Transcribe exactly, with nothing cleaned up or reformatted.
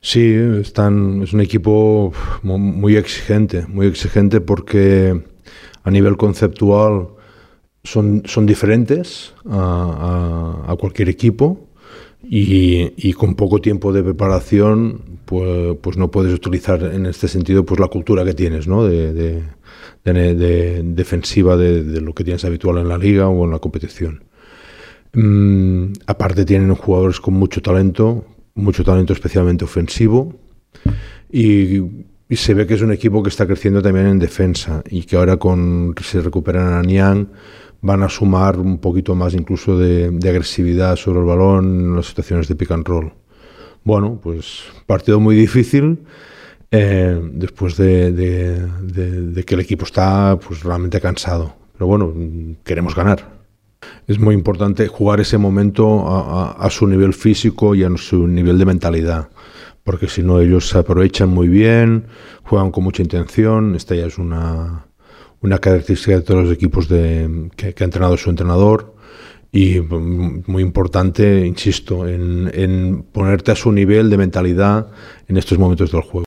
Sí, están, es un equipo muy exigente, muy exigente porque a nivel conceptual son, son diferentes a, a, a cualquier equipo y, y con poco tiempo de preparación pues, pues no puedes utilizar en este sentido pues la cultura que tienes, ¿no? de, de, de, de defensiva de, de lo que tienes habitual en la liga o en la competición. Mm, aparte tienen jugadores con mucho talento, mucho talento especialmente ofensivo y, y se ve que es un equipo que está creciendo también en defensa y que ahora con se recuperan a Niang van a sumar un poquito más incluso de, de agresividad sobre el balón en las situaciones de pick and roll. Bueno, pues partido muy difícil eh, después de, de, de, de que el equipo está pues realmente cansado, pero bueno, queremos ganar. Es muy importante jugar ese momento a, a, a su nivel físico y a su nivel de mentalidad, porque si no ellos se aprovechan muy bien, juegan con mucha intención. Esta ya es una, una característica de todos los equipos de, que, que ha entrenado su entrenador y muy importante, insisto, en, en ponerte a su nivel de mentalidad en estos momentos del juego.